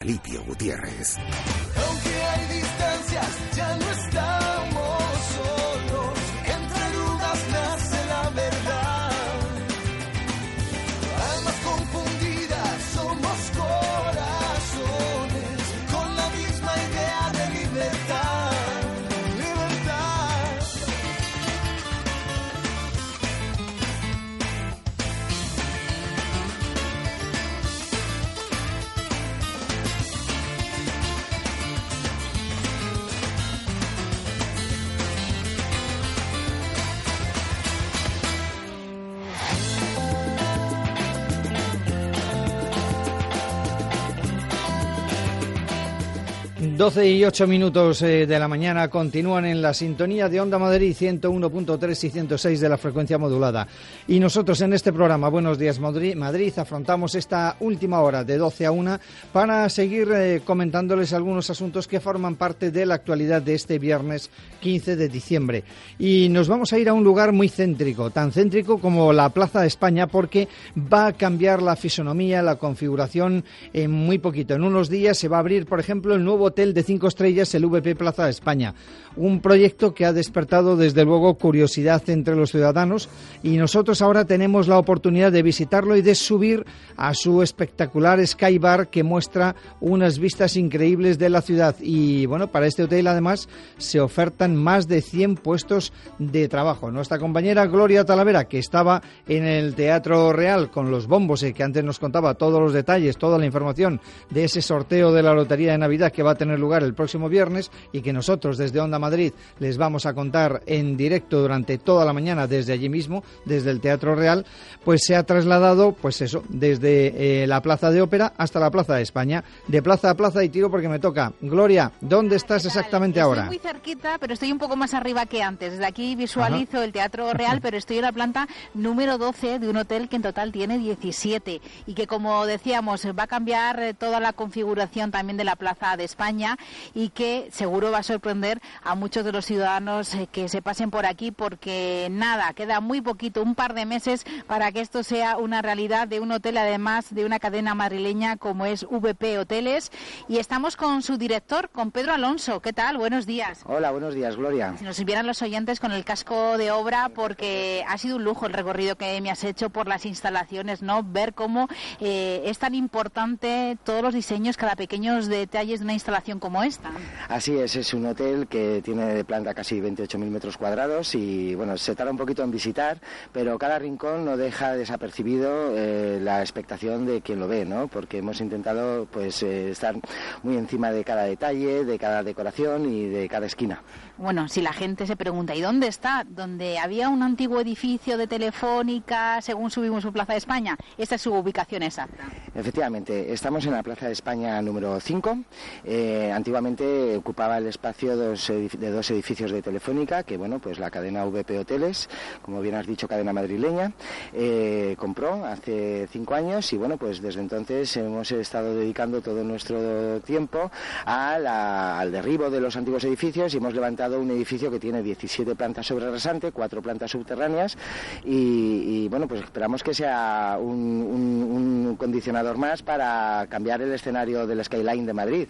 Alipio Gutiérrez. Aunque hay distancias, ya no estamos solos. Entre dudas nace la verdad. Almas confundidas, somos corazones con la misma idea de libertad. Libertad. Doce y 8 minutos de la mañana continúan en la sintonía de Onda Madrid 101.3 y 106 de la frecuencia modulada. Y nosotros en este programa Buenos Días Madrid afrontamos esta última hora de 12 a 1 para seguir comentándoles algunos asuntos que forman parte de la actualidad de este viernes 15 de diciembre. Y nos vamos a ir a un lugar muy céntrico, tan céntrico como la Plaza de España, porque va a cambiar la fisonomía, la configuración en muy poquito. En unos días se va a abrir, por ejemplo, el nuevo hotel de 5 estrellas, el VP Plaza de España. Un proyecto que ha despertado, desde luego, curiosidad entre los ciudadanos, y nosotros ahora tenemos la oportunidad de visitarlo y de subir a su espectacular Sky Bar, que muestra unas vistas increíbles de la ciudad. Y bueno, para este hotel además se ofertan más de 100 puestos de trabajo. Nuestra compañera Gloria Talavera, que estaba en el Teatro Real con los bombos, que antes nos contaba todos los detalles, toda la información de ese sorteo de la Lotería de Navidad que va a tener lugar el próximo viernes, y que nosotros desde Onda Madrid les vamos a contar en directo durante toda la mañana desde allí mismo, desde el Teatro Real, pues se ha trasladado, pues eso, desde la Plaza de Ópera hasta la Plaza de España, de plaza a plaza, y tiro porque me toca. Gloria, ¿dónde estás exactamente ahora? Estoy muy cerquita, pero estoy un poco más arriba que antes. Desde aquí visualizo el Teatro Real, pero estoy en la planta número 12 de un hotel que en total tiene 17 y que, como decíamos, va a cambiar toda la configuración también de la Plaza de España, y que seguro va a sorprender a muchos de los ciudadanos que se pasen por aquí, porque nada, queda muy poquito, un par de meses para que esto sea una realidad, de un hotel además de una cadena madrileña como es VP Hoteles. Y estamos con su director, con Pedro Alonso. ¿Qué tal? Buenos días. Hola, buenos días, Gloria. Si nos vieran los oyentes con el casco de obra, porque ha sido un lujo el recorrido que me has hecho por las instalaciones, ¿no? Ver cómo es tan importante todos los diseños, cada pequeños detalles de una instalación como esta. Así es un hotel que tiene de planta casi 28.000 metros cuadrados y bueno, se tarda un poquito en visitar, pero cada rincón no deja desapercibido la expectación de quien lo ve, ¿no? Porque hemos intentado pues estar muy encima de cada detalle, de cada decoración y de cada esquina. Bueno, si la gente se pregunta, ¿y dónde está? Donde había un antiguo edificio de Telefónica, según subimos por Plaza de España. Esta es su ubicación exacta. Efectivamente, estamos en la Plaza de España número 5. Antiguamente ocupaba el espacio de dos edificios de Telefónica, que bueno, pues la cadena VP Hoteles, como bien has dicho, cadena madrileña, compró hace 5 años, y bueno, pues desde entonces hemos estado dedicando todo nuestro tiempo al derribo de los antiguos edificios, y hemos levantado un edificio que tiene 17 plantas sobre rasante, 4 plantas subterráneas, y bueno, pues esperamos que sea un condicionador más para cambiar el escenario del skyline de Madrid.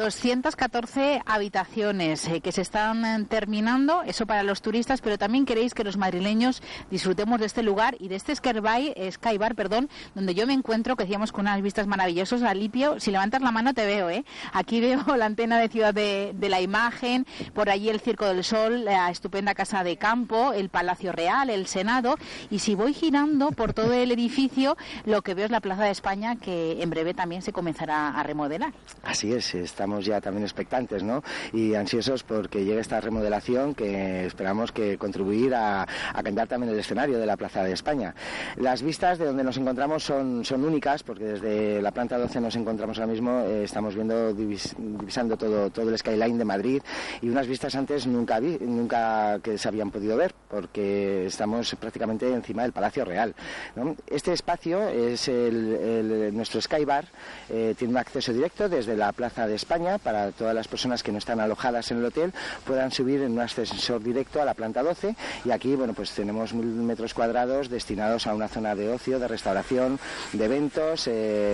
214 habitaciones que se están terminando, eso para los turistas, pero también queréis que los madrileños disfrutemos de este lugar y de este Sky Bar, donde yo me encuentro, que decíamos, con unas vistas maravillosas. Alipio, si levantas la mano te veo, aquí veo la antena de Ciudad de la Imagen, por allí el Circo del Sol, la estupenda Casa de Campo, el Palacio Real, el Senado, y si voy girando por todo el edificio, lo que veo es la Plaza de España, que en breve también se comenzará a remodelar. Así es, estamos ya también expectantes, ¿no? Y ansiosos porque llegue esta remodelación, que esperamos que contribuir a cambiar también el escenario de la Plaza de España. Las vistas de donde nos encontramos son únicas, porque desde la planta 12 nos encontramos ahora mismo, estamos viendo, divisando todo el skyline de Madrid, y unas vistas antes nunca que se habían podido ver. porque estamos prácticamente encima del Palacio Real, ¿no? Este espacio es nuestro Sky Bar, tiene un acceso directo desde la Plaza de España para todas las personas que no están alojadas en el hotel, puedan subir en un ascensor directo a la planta 12 y aquí, bueno, pues tenemos 1000 metros cuadrados destinados a una zona de ocio, de restauración, de eventos,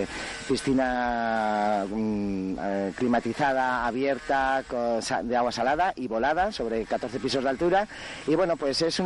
piscina climatizada, abierta, de agua salada y volada sobre 14 pisos de altura y bueno, pues es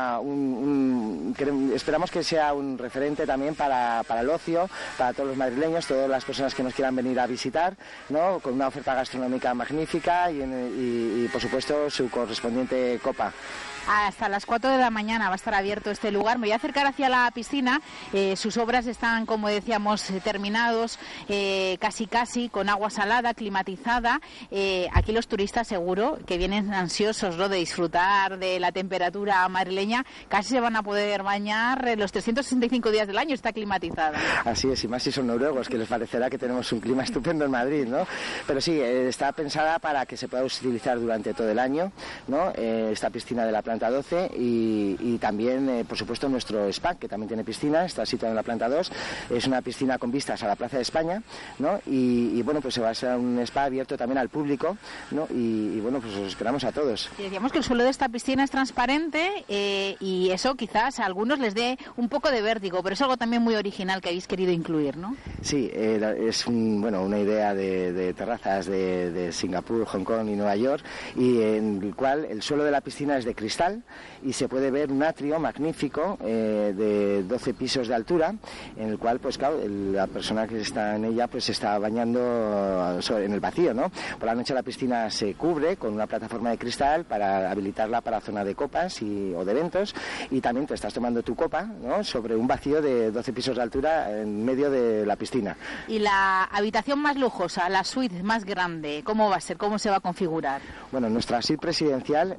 esperamos que sea un referente también para el ocio, para todos los madrileños, todas las personas que nos quieran venir a visitar, ¿no? Con una oferta gastronómica magnífica y por supuesto su correspondiente copa. Hasta las 4 de la mañana va a estar abierto este lugar. Me voy a acercar hacia la piscina. Sus obras están, como decíamos, terminados, casi, con agua salada, climatizada. Aquí los turistas seguro que vienen ansiosos, ¿no?, de disfrutar de la temperatura madrileña. Casi se van a poder bañar los 365 días del año. Está climatizada. Así es, y más si son noruegos, que les parecerá que tenemos un clima estupendo en Madrid, ¿no? Pero sí, está pensada para que se pueda utilizar durante todo el año, ¿no? Esta piscina de la planta 12 y también, por supuesto, nuestro spa, que también tiene piscina, está situado en la planta 2, es una piscina con vistas a la Plaza de España, ¿no? Y bueno, pues se va a ser un spa abierto también al público, ¿no? Y bueno, pues os esperamos a todos. Y decíamos que el suelo de esta piscina es transparente y eso quizás a algunos les dé un poco de vértigo, pero es algo también muy original que habéis querido incluir, ¿no? Sí, es una idea de terrazas de Singapur, Hong Kong y Nueva York, y en el cual el suelo de la piscina es de cristal y se puede ver un atrio magnífico de 12 pisos de altura, en el cual, pues claro, la persona que está en ella pues se está bañando en el vacío, ¿no? Por la noche la piscina se cubre con una plataforma de cristal para habilitarla para zona de copas o de eventos, y también te estás tomando tu copa, ¿no?, sobre un vacío de 12 pisos de altura en medio de la piscina. Y la habitación más lujosa, la suite más grande, ¿cómo va a ser? ¿Cómo se va a configurar? Bueno, nuestra suite presidencial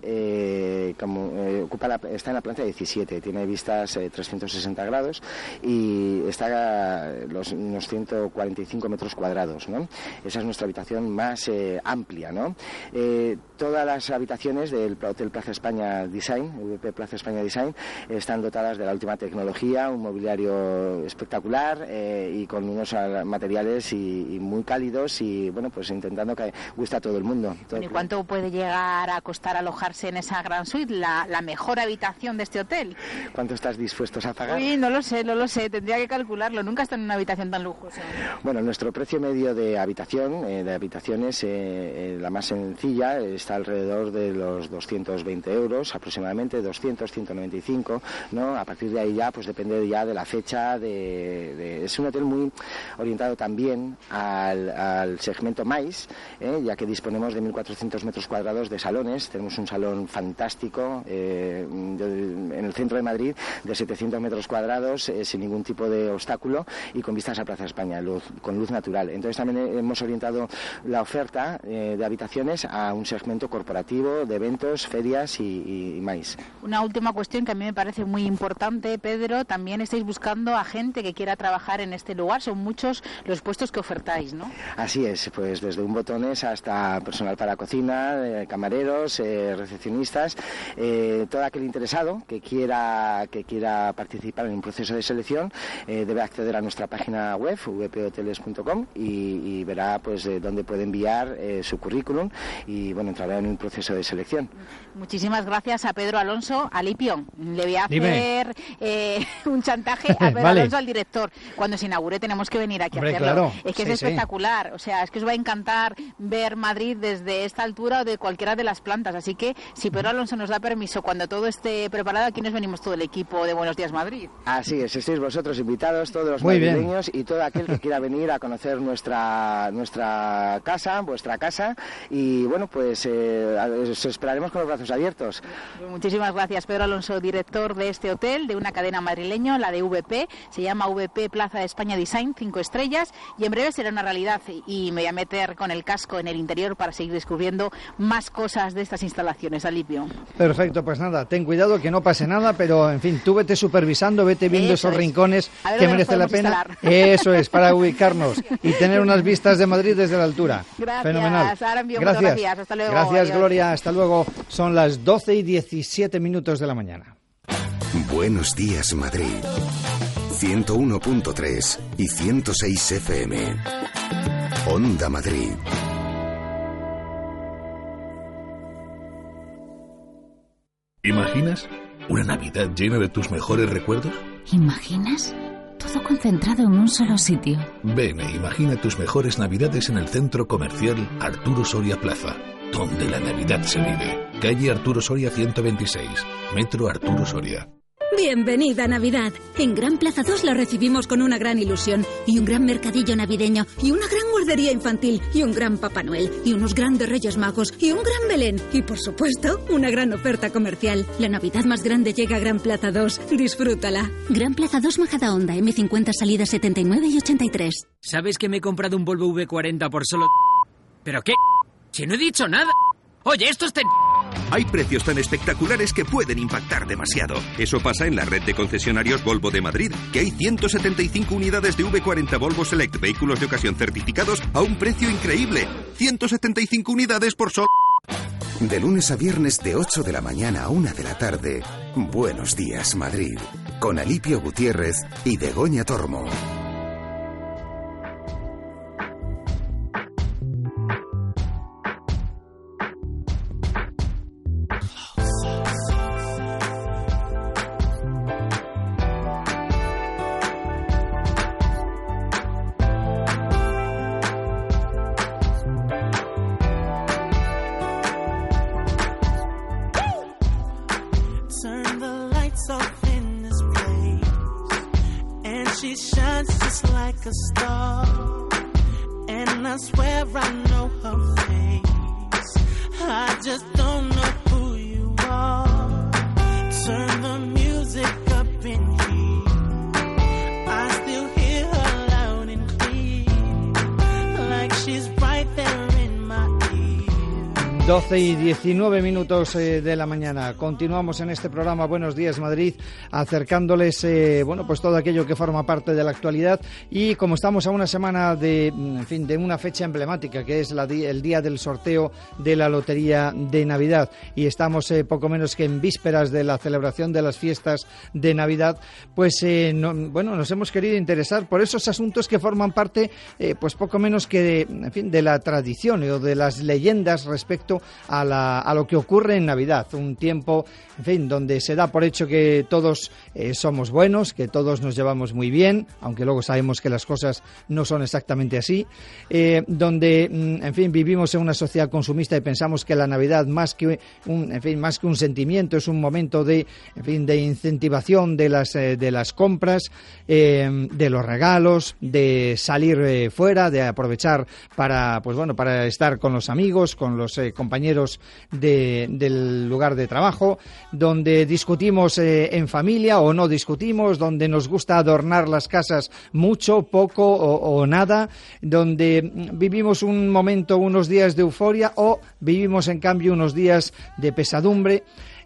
está en la planta 17, tiene vistas 360 grados y está unos 145 metros cuadrados, ¿no? Esa es nuestra habitación más amplia, ¿no? Todas las habitaciones del Hotel Plaza España Design, VP Plaza España Design, están dotadas de la última tecnología, un mobiliario espectacular y con unos materiales y muy cálidos y bueno, pues intentando que guste a todo el mundo. ¿Y cuánto puede llegar a costar alojarse en esa gran suite, la mejor habitación de este hotel? ¿Cuánto estás dispuestos a pagar? Uy, no lo sé, tendría que calcularlo, nunca he estado en una habitación tan lujosa. Bueno, nuestro precio medio de habitaciones, la más sencilla, está alrededor de los 220 euros aproximadamente, 200, 195, ¿no? A partir de ahí ya, pues depende ya de la fecha, es un hotel muy orientado también al segmento MICE, ya que disponemos de 1.400 metros cuadrados de salones, tenemos un salón fantástico en el centro de Madrid de 700 metros cuadrados sin ningún tipo de obstáculo y con vistas a Plaza España, con luz natural. Entonces también hemos orientado la oferta de habitaciones a un segmento corporativo, de eventos, ferias y más. Una última cuestión que a mí me parece muy importante, Pedro, también estáis buscando a gente que quiera trabajar en este lugar, son muchos los puestos que ofertáis, ¿no? Así es, pues desde un botones hasta personal para cocina, camareros, recepcionistas, todo aquel interesado que quiera participar en un proceso de selección debe acceder a nuestra página web vphoteles.com y verá pues dónde puede enviar su currículum y bueno, entrará en un proceso de selección. Muchísimas gracias a Pedro Alonso. Alipio, le voy a hacer un chantaje a Pedro Alonso, al director. Cuando se inaugure tenemos que venir aquí a hacerlo. Claro. Es que es espectacular, o sea, es que os va a encantar ver Madrid desde esta altura o de cualquiera de las plantas, así que si Pedro Alonso nos da permiso, cuando todo esté preparado, aquí nos venimos todo el equipo de Buenos Días Madrid. Así es, estáis vosotros invitados, todos los madrileños y todo aquel que quiera venir a conocer nuestra casa, vuestra casa, y bueno, pues os esperaremos con los brazos abiertos. Muchísimas gracias, Pedro Alonso, director de este hotel, de una cadena madrileña, la de VP, se llama VP Plaza de España Design, 5 estrellas, y en breve será una realidad, y me voy a meter con el casco en el interior para seguir descubriendo más cosas de estas instalaciones. Alipio. Perfecto, pues nada, ten cuidado que no pase nada, pero en fin, tú vete supervisando, vete viendo esos rincones que merece la pena. Eso es, para ubicarnos y tener unas vistas de Madrid desde la altura. Gracias. Fenomenal. Ahora envío gracias. Hasta luego. Gracias, Adiós. Gloria. Hasta luego. Son las 12:17. 7 minutos de la mañana. Buenos días, Madrid. 101.3 y 106 FM. Onda Madrid. ¿Imaginas una Navidad llena de tus mejores recuerdos? ¿Imaginas? Todo concentrado en un solo sitio. Ven e imagina tus mejores Navidades en el Centro Comercial Arturo Soria Plaza, donde la Navidad se vive. Calle Arturo Soria 126, Metro Arturo Soria. Bienvenida Navidad. En Gran Plaza 2 la recibimos con una gran ilusión y un gran mercadillo navideño y una gran guardería infantil y un gran Papá Noel y unos grandes Reyes Magos y un gran Belén y, por supuesto, una gran oferta comercial. La Navidad más grande llega a Gran Plaza 2. Disfrútala. Gran Plaza 2 Majadahonda, M50 salidas 79 y 83. ¿Sabes que me he comprado un Volvo V40 por solo... ¿Pero qué? Si no he dicho nada. Oye, esto está... Hay precios tan espectaculares que pueden impactar demasiado. Eso pasa en la red de concesionarios Volvo de Madrid, que hay 175 unidades de V40 Volvo Select, vehículos de ocasión certificados a un precio increíble. 175 unidades por solo... De lunes a viernes de 8 de la mañana a 1 de la tarde, Buenos días, Madrid. Con Alipio Gutiérrez y Begoña Tormo. Y 19 minutos de la mañana. Continuamos en este programa Buenos días Madrid, acercándoles pues todo aquello que forma parte de la actualidad, y como estamos a una semana de una fecha emblemática, que es el día del sorteo de la Lotería de Navidad, y estamos poco menos que en vísperas de la celebración de las fiestas de Navidad, pues nos hemos querido interesar por esos asuntos que forman parte pues poco menos que de la tradición o de las leyendas respecto a lo que ocurre en Navidad, un tiempo, donde se da por hecho que todos somos buenos, que todos nos llevamos muy bien, aunque luego sabemos que las cosas no son exactamente así, donde, vivimos en una sociedad consumista y pensamos que la Navidad, más que un sentimiento, es un momento de incentivación de las compras, de los regalos, de salir fuera, de aprovechar para estar con los amigos, con los compañeros del lugar de trabajo, donde discutimos en familia o no discutimos, donde nos gusta adornar las casas mucho, poco o nada, donde vivimos un momento, unos días de euforia, o vivimos en cambio unos días de pesadumbre.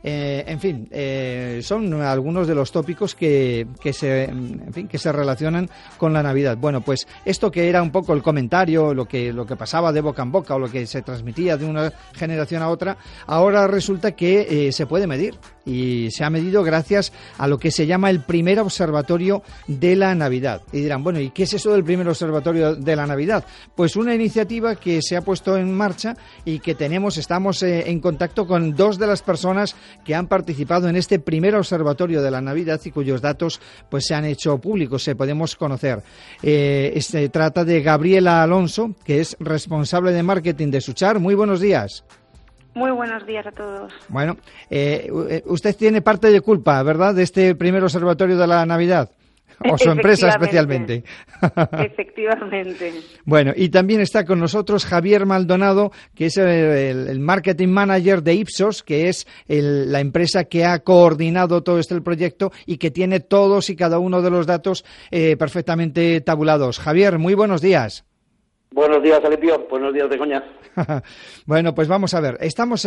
Son algunos de los tópicos que se relacionan con la Navidad. Bueno, pues esto que era un poco el comentario, lo que pasaba de boca en boca o lo que se transmitía de una generación a otra, ahora resulta que se puede medir, y se ha medido gracias a lo que se llama el primer observatorio de la Navidad. Y dirán, bueno, ¿y qué es eso del primer observatorio de la Navidad? Pues una iniciativa que se ha puesto en marcha y que estamos en contacto con dos de las personas que han participado en este primer observatorio de la Navidad y cuyos datos pues se han hecho públicos, se podemos conocer. Se trata de Gabriela Alonso, que es responsable de marketing de Suchar. Muy buenos días. Muy buenos días a todos. Bueno, usted tiene parte de culpa, ¿verdad?, de este primer observatorio de la Navidad. O su empresa especialmente. Efectivamente. Bueno, y también está con nosotros Javier Maldonado, que es el marketing manager de Ipsos, que es la empresa que ha coordinado todo este proyecto y que tiene todos y cada uno de los datos perfectamente tabulados. Javier, muy buenos días. Buenos días, Alipio. Buenos días, Begoña. Bueno, pues vamos a ver. Estamos,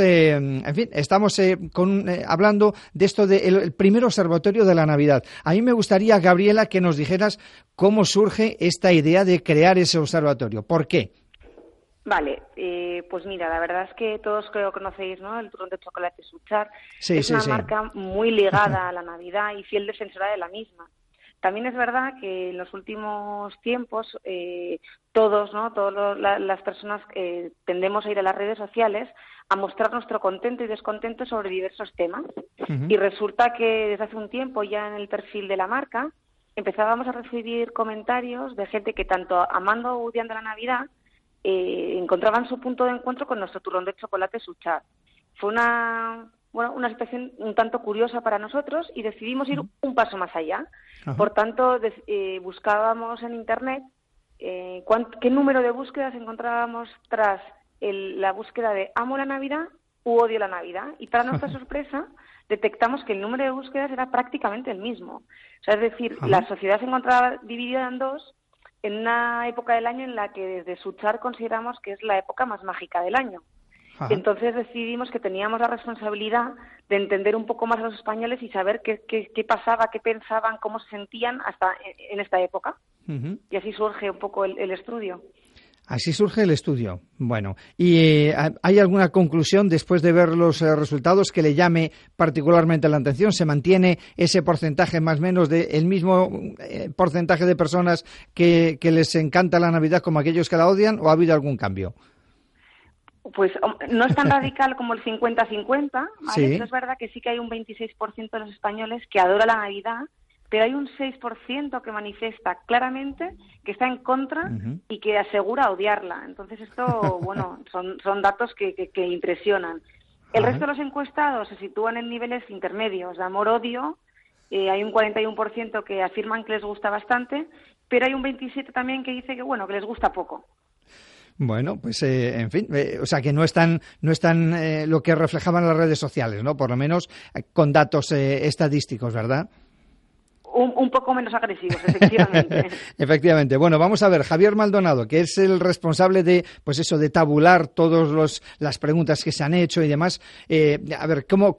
hablando de esto del primer observatorio de la Navidad. A mí me gustaría, Gabriela, que nos dijeras cómo surge esta idea de crear ese observatorio. ¿Por qué? Vale, pues mira, la verdad es que todos creo que conocéis, ¿no?, el turrón de chocolate Suchar. Sí, es una marca muy ligada a la Navidad y fiel defensora de la misma. También es verdad que en los últimos tiempos todas las personas tendemos a ir a las redes sociales a mostrar nuestro contento y descontento sobre diversos temas. Y resulta que desde hace un tiempo ya en el perfil de la marca empezábamos a recibir comentarios de gente que tanto amando o odiando la Navidad encontraban su punto de encuentro con nuestro turrón de chocolate Suchar. Fue una situación un tanto curiosa para nosotros y decidimos ir un paso más allá. Ajá. Por tanto, buscábamos en Internet qué número de búsquedas encontrábamos tras la búsqueda de amo la Navidad u odio la Navidad. Y para nuestra sorpresa, detectamos que el número de búsquedas era prácticamente el mismo. O sea, es decir, la sociedad se encontraba dividida en dos en una época del año en la que desde Suchar consideramos que es la época más mágica del año. Ajá. Entonces decidimos que teníamos la responsabilidad de entender un poco más a los españoles y saber qué pasaba, qué pensaban, cómo se sentían hasta en esta época. Y así surge un poco el estudio. Así surge el estudio. Bueno, ¿y hay alguna conclusión después de ver los resultados que le llame particularmente la atención? ¿Se mantiene ese porcentaje más o menos del mismo porcentaje de personas que les encanta la Navidad como aquellos que la odian, o ha habido algún cambio? Pues no es tan radical como el 50-50, ¿vale? Sí. Pero es verdad que sí que hay un 26% de los españoles que adora la Navidad, pero hay un 6% que manifiesta claramente que está en contra y que asegura odiarla. Entonces esto, bueno, son datos que impresionan. El resto de los encuestados se sitúan en niveles intermedios, de amor-odio. Hay un 41% que afirman que les gusta bastante, pero hay un 27% también que dice que, bueno, que les gusta poco. Bueno, pues en fin, o sea que no están lo que reflejaban las redes sociales, ¿no? Por lo menos con datos estadísticos, ¿verdad? Un poco menos agresivos, efectivamente. Efectivamente. Bueno, vamos a ver, Javier Maldonado, que es el responsable de, pues eso, de tabular todas las preguntas que se han hecho y demás. A ver, ¿cómo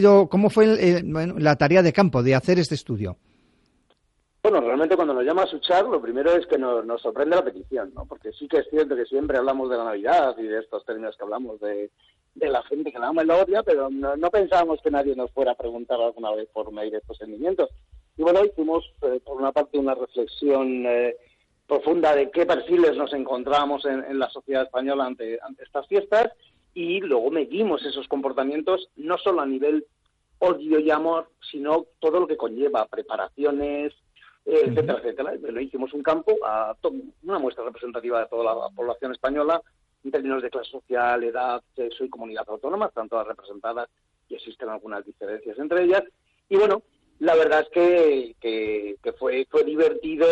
fue la tarea de campo de hacer este estudio? Bueno, realmente cuando nos llama a Suchar, lo primero es que nos sorprende la petición, ¿no? Porque sí que es cierto que siempre hablamos de la Navidad y de estos términos que hablamos de la gente que la ama y la odia, pero no pensábamos que nadie nos fuera a preguntar alguna vez por medio de estos sentimientos. Y bueno, hicimos por una parte una reflexión profunda de qué perfiles nos encontramos en la sociedad española ante estas fiestas, y luego medimos esos comportamientos no solo a nivel odio y amor, sino todo lo que conlleva, preparaciones, etcétera, etcétera. Bueno, hicimos un campo, una muestra representativa de toda la población española, en términos de clase social, edad, sexo y comunidad autónoma, están todas representadas y existen algunas diferencias entre ellas. Y bueno, la verdad es que fue divertido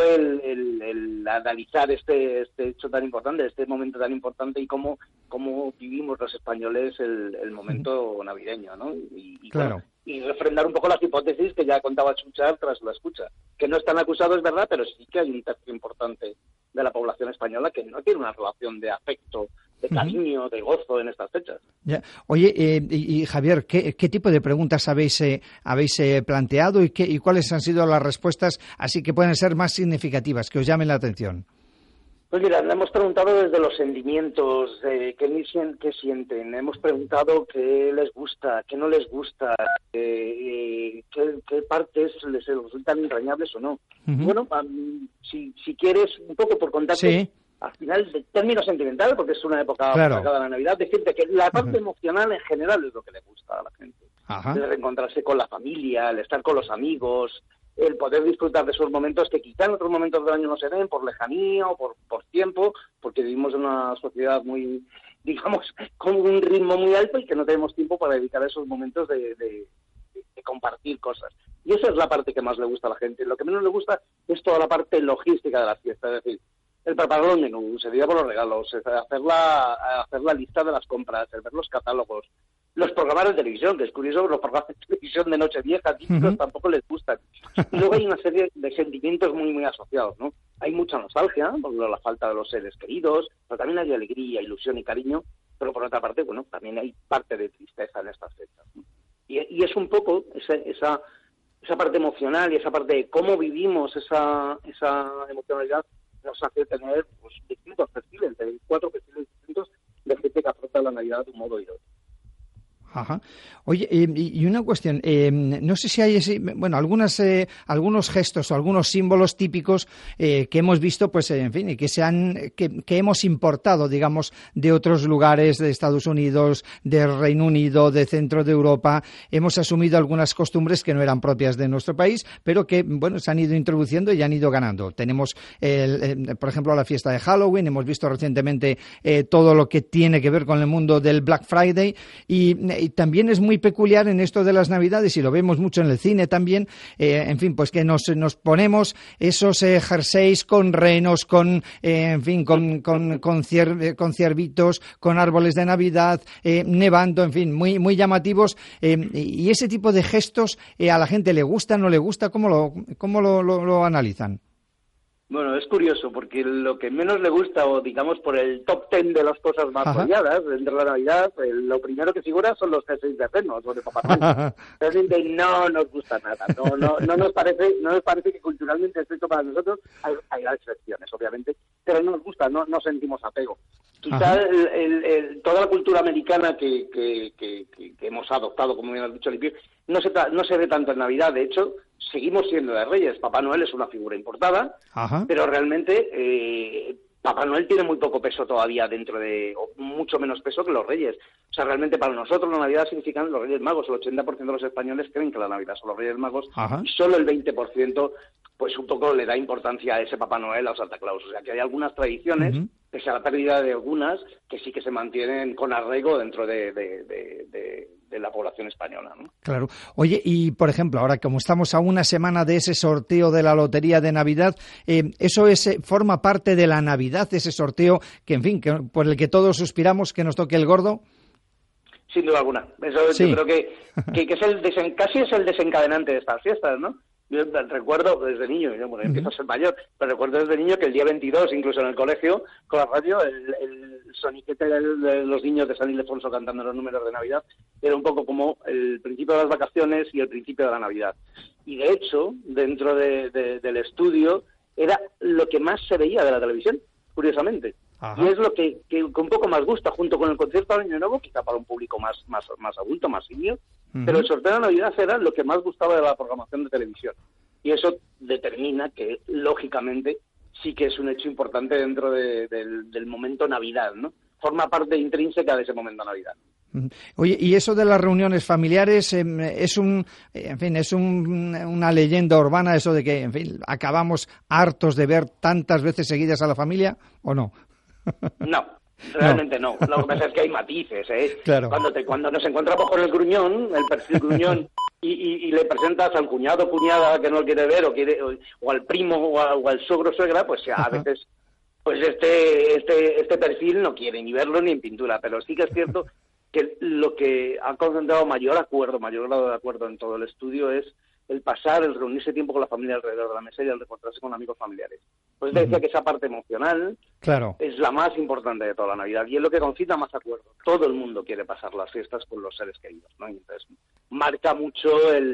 el analizar este hecho tan importante, este momento tan importante, y cómo vivimos los españoles el momento navideño, ¿no? Y claro. Bueno, y refrendar un poco las hipótesis que ya contaba Suchar tras la escucha, que no están acusados, es verdad, pero sí que hay un tercio importante de la población española que no tiene una relación de afecto, de cariño, de gozo en estas fechas. Ya. Oye, y Javier, ¿qué tipo de preguntas habéis planteado y cuáles han sido las respuestas así que pueden ser más significativas, que os llamen la atención? Pues mira, le hemos preguntado desde los sentimientos, qué sienten, hemos preguntado qué les gusta, qué no les gusta, qué partes les resultan entrañables o no. Bueno, si quieres, un poco por contarte, sí. Al final, de términos sentimentales, porque es una época marcada de la Navidad, decirte que la parte emocional en general es lo que le gusta a la gente. El reencontrarse con la familia, el estar con los amigos, el poder disfrutar de esos momentos que quizá en otros momentos del año no se den por lejanía o por tiempo, porque vivimos en una sociedad muy, digamos, con un ritmo muy alto y que no tenemos tiempo para dedicar a esos momentos de compartir cosas. Y esa es la parte que más le gusta a la gente. Lo que menos le gusta es toda la parte logística de la fiesta, es decir, el preparar los menús, el día por los regalos, hacer la lista de las compras, el ver los catálogos, los programas de televisión, que es curioso, los programas de televisión de Nochevieja típicos tampoco les gustan. Y luego hay una serie de sentimientos muy, muy asociados, ¿no? Hay mucha nostalgia, por la falta de los seres queridos, pero también hay alegría, ilusión y cariño, pero por otra parte, bueno, también hay parte de tristeza en estas fechas, ¿no? Y es un poco esa parte emocional y esa parte de cómo vivimos esa emocionalidad nos hace tener, pues, distintos perfiles, de 4 perfiles distintos Navidad de un modo y de otro. Ajá. Oye, y una cuestión, no sé si hay algunos gestos o algunos símbolos típicos que hemos visto, pues en fin, y que hemos importado, digamos, de otros lugares, de Estados Unidos, del Reino Unido, de centro de Europa. Hemos asumido algunas costumbres que no eran propias de nuestro país, pero que, bueno, se han ido introduciendo y han ido ganando. Tenemos, por ejemplo, la fiesta de Halloween, hemos visto recientemente todo lo que tiene que ver con el mundo del Black Friday y también es muy peculiar en esto de las Navidades, y lo vemos mucho en el cine también, en fin, pues que nos ponemos esos jerseys con renos, con ciervitos, con árboles de Navidad, nevando, en fin, muy llamativos, y ese tipo de gestos a la gente le gusta, no le gusta, ¿cómo lo analizan? Bueno, es curioso, porque lo que menos le gusta, o digamos por el top 10 de las cosas más odiadas dentro de la Navidad, lo primero que figura son los jerseys de renos o de Papá Noel. Realmente no nos gusta nada, no nos parece que culturalmente esté hecho para nosotros. Hay excepciones, obviamente, pero no nos gusta, no sentimos apego. Quizá toda la cultura americana que hemos adoptado, como bien has dicho, Lipi, no se ve tanto en Navidad. De hecho, seguimos siendo de Reyes. Papá Noel es una figura importada, pero realmente Papá Noel tiene muy poco peso todavía o mucho menos peso que los Reyes. O sea, realmente para nosotros la Navidad significan los Reyes Magos. El 80% de los españoles creen que la Navidad son los Reyes Magos, y solo el 20% pues un poco le da importancia a ese Papá Noel, a Santa Claus. O sea, que hay algunas tradiciones, pese a la pérdida de algunas, que sí que se mantienen con arraigo dentro de la población española, ¿no? Claro. Oye, y por ejemplo, ahora como estamos a una semana de ese sorteo de la Lotería de Navidad, ¿eso forma parte de la Navidad, ese sorteo que, en fin, por el que todos suspiramos que nos toque el gordo? Sin duda alguna. Eso sí. Yo creo que casi es el desencadenante de estas fiestas, ¿no? Yo recuerdo desde niño, yo empiezo a ser mayor, pero recuerdo desde niño que el día 22, incluso en el colegio, con la radio, el soniquete de los niños de San Ildefonso cantando los números de Navidad era un poco como el principio de las vacaciones y el principio de la Navidad. Y de hecho, dentro del estudio, era lo que más se veía de la televisión, curiosamente. Y es lo que un poco más gusta, junto con el concierto de Año Nuevo, quizá para un público más adulto, más senior, pero el sorteo de Navidad era lo que más gustaba de la programación de televisión. Y eso determina que, lógicamente, sí que es un hecho importante dentro del momento Navidad, ¿no? Forma parte intrínseca de ese momento Navidad. Oye, y eso de las reuniones familiares es una leyenda urbana, eso de que, en fin, acabamos hartos de ver tantas veces seguidas a la familia, ¿o no? No, realmente no. Lo que pasa es que hay matices, ¿eh? Claro. Cuando nos encontramos con el gruñón, el perfil gruñón, y le presentas al cuñado o cuñada que no lo quiere ver, o al primo o al suegro o suegra, pues a veces pues este perfil no quiere ni verlo ni en pintura. Pero sí que es cierto que lo que ha concentrado mayor grado de acuerdo en todo el estudio es el reunirse tiempo con la familia alrededor de la mesa y el encontrarse con amigos familiares. Pues te decía que esa parte emocional es la más importante de toda la Navidad y es lo que concita más acuerdo. Todo el mundo quiere pasar las fiestas con los seres queridos, ¿no? Y entonces marca mucho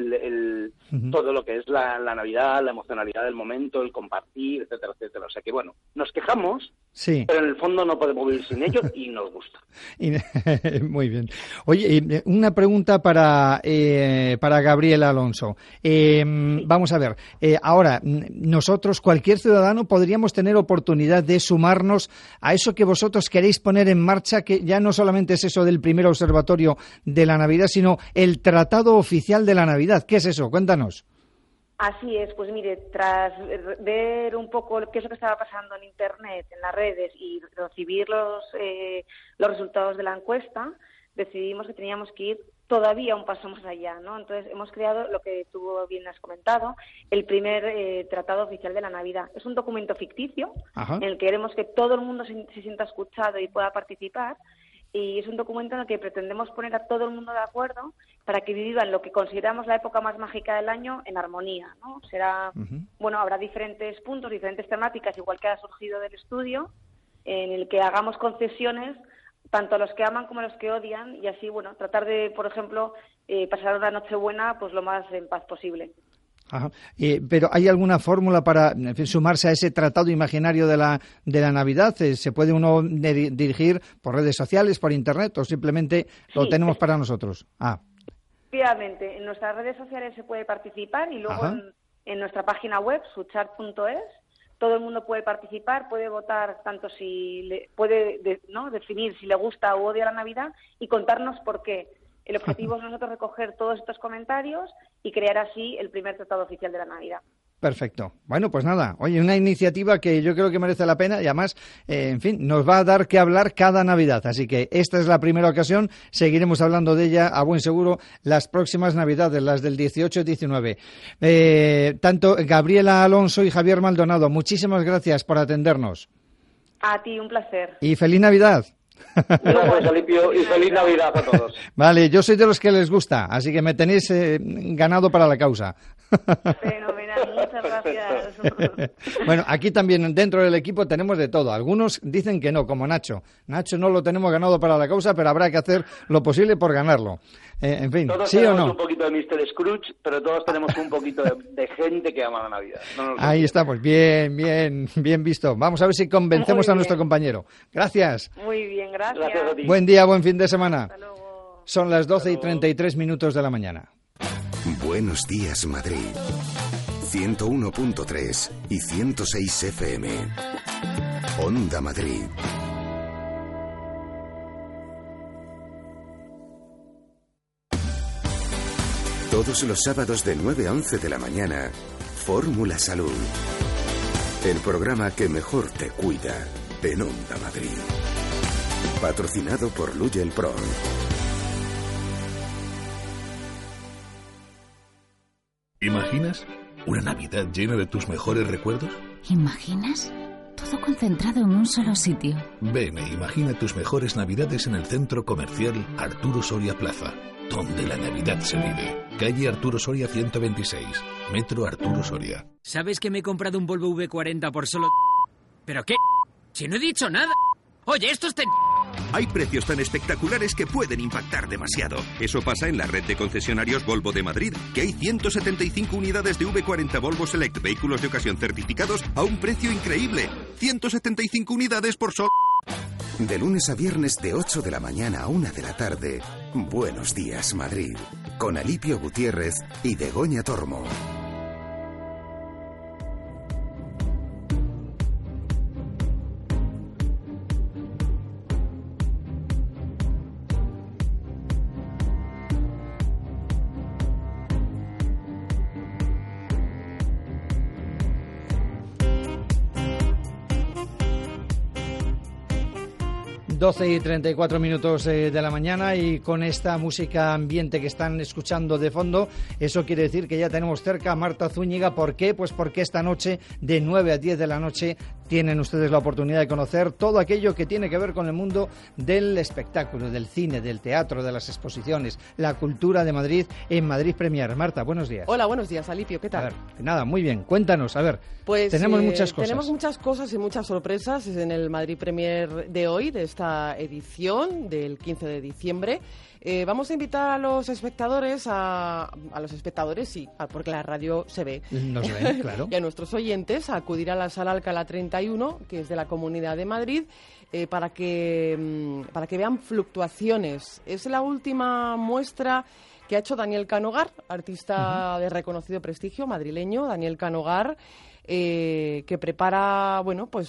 todo lo que es la Navidad, la emocionalidad del momento, el compartir, etcétera, etcétera. O sea que, bueno, nos quejamos, pero en el fondo no podemos vivir sin ello y nos gusta. Muy bien. Oye, una pregunta para Gabriel Alonso. Vamos a ver, ahora, nosotros, cualquier ciudadano, podríamos tener oportunidad de sumarnos a eso que vosotros queréis poner en marcha, que ya no solamente es eso del primer observatorio de la Navidad, sino el Tratado Oficial de la Navidad. ¿Qué es eso? Cuéntanos. Así es, pues mire, tras ver un poco qué es lo que estaba pasando en Internet, en las redes, y recibir los resultados de la encuesta, decidimos que teníamos que ir todavía un paso más allá, ¿no? Entonces hemos creado lo que tú bien has comentado, el primer Tratado Oficial de la Navidad. Es un documento ficticio en el que queremos que todo el mundo se sienta escuchado y pueda participar, y es un documento en el que pretendemos poner a todo el mundo de acuerdo para que vivan lo que consideramos la época más mágica del año en armonía, ¿no? Será, bueno, habrá diferentes puntos, diferentes temáticas, igual que ha surgido del estudio, en el que hagamos concesiones tanto a los que aman como a los que odian, y así, bueno, tratar de, por ejemplo, pasar una Nochebuena pues lo más en paz posible. Ajá. Pero ¿hay alguna fórmula para, en fin, sumarse a ese tratado imaginario de la Navidad? ¿Se puede uno dirigir por redes sociales, por Internet, o simplemente lo tenemos para nosotros? Efectivamente, en nuestras redes sociales se puede participar y luego en nuestra página web, suchar.es, todo el mundo puede participar, puede votar tanto puede definir si le gusta o odia la Navidad y contarnos por qué. El objetivo es nosotros recoger todos estos comentarios y crear así el primer tratado oficial de la Navidad. Perfecto. Bueno, pues nada, oye, una iniciativa que yo creo que merece la pena y además, en fin, nos va a dar que hablar cada Navidad. Así que esta es la primera ocasión, seguiremos hablando de ella a buen seguro las próximas Navidades, las del 18 y 19. Tanto Gabriela Alonso y Javier Maldonado, muchísimas gracias por atendernos. A ti, un placer. Y feliz Navidad. Gracias, Alipio, y feliz Navidad a todos. Vale, yo soy de los que les gusta, así que me tenéis ganado para la causa. Fenomenal, muchas gracias. Bueno, aquí también dentro del equipo tenemos de todo. Algunos dicen que no, como Nacho. Nacho no lo tenemos ganado para la causa, pero habrá que hacer lo posible por ganarlo. En fin, todos ¿sí o no? tenemos un poquito de Mr. Scrooge, pero todos tenemos un poquito de gente que ama la Navidad. Ahí estamos, bien visto. Vamos a ver si convencemos a nuestro compañero. Gracias. Muy bien, gracias. Gracias a ti. Buen día, buen fin de semana. Hasta luego. Son las 12:33 de la mañana. Buenos días, Madrid. 101.3 y 106 FM. Onda Madrid. Todos los sábados de 9 a 11 de la mañana, Fórmula Salud. El programa que mejor te cuida en Onda Madrid. Patrocinado por Lugel Pro. ¿Imaginas una Navidad llena de tus mejores recuerdos? ¿Imaginas? Todo concentrado en un solo sitio. Ven e imagina tus mejores Navidades en el centro comercial Arturo Soria Plaza, donde la Navidad se vive. Calle Arturo Soria 126, Metro Arturo Soria. ¿Sabes que me he comprado un Volvo V40 por solo... ¿Pero qué? Si no he dicho nada. Oye, esto es... Hay precios tan espectaculares que pueden impactar demasiado. Eso pasa en la red de concesionarios Volvo de Madrid, que hay 175 unidades de V40 Volvo Select vehículos de ocasión certificados a un precio increíble. 175 unidades por solo... De lunes a viernes de 8 de la mañana a 1 de la tarde, Buenos días, Madrid, con Alipio Gutiérrez y Begoña Tormo. Doce y 34 de la mañana, y con esta música ambiente que están escuchando de fondo, eso quiere decir que ya tenemos cerca a Marta Zúñiga. ¿Por qué? Pues porque esta noche, de 9 a 10 de la noche, tienen ustedes la oportunidad de conocer todo aquello que tiene que ver con el mundo del espectáculo, del cine, del teatro, de las exposiciones, la cultura de Madrid en Madrid Premier. Marta, buenos días. Hola, buenos días, Alipio, ¿qué tal? A ver, nada, muy bien, cuéntanos, a ver, pues, tenemos muchas cosas. Tenemos muchas cosas y muchas sorpresas en el Madrid Premier de hoy, de esta edición del 15 de diciembre. Vamos a invitar a los espectadores, sí, porque la radio se ve. No se ve, claro. Y a nuestros oyentes a acudir a la Sala Alcalá 31, que es de la Comunidad de Madrid, para que vean Fluctuaciones. Es la última muestra que ha hecho Daniel Canogar, artista de reconocido prestigio madrileño, Daniel Canogar, que prepara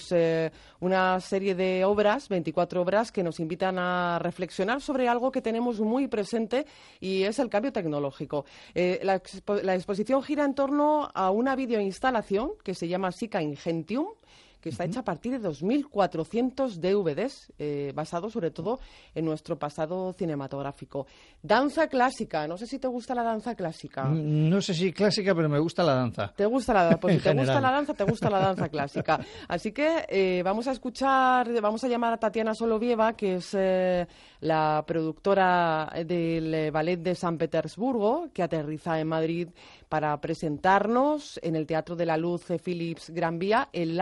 una serie de obras, 24 obras, que nos invitan a reflexionar sobre algo que tenemos muy presente, y es el cambio tecnológico. La exposición gira en torno a una videoinstalación que se llama Sica Ingentium, que está hecha a partir de 2.400 DVDs, basados sobre todo en nuestro pasado cinematográfico. Danza clásica, no sé si te gusta la danza clásica. No sé si clásica, pero me gusta la danza. ¿Te gusta la danza? Pues si te gusta la danza, te gusta la danza clásica. Así que vamos a llamar a Tatiana Solovieva, que es la productora del Ballet de San Petersburgo, que aterriza en Madrid para presentarnos en el Teatro de la Luz Philips Gran Vía El Lago de los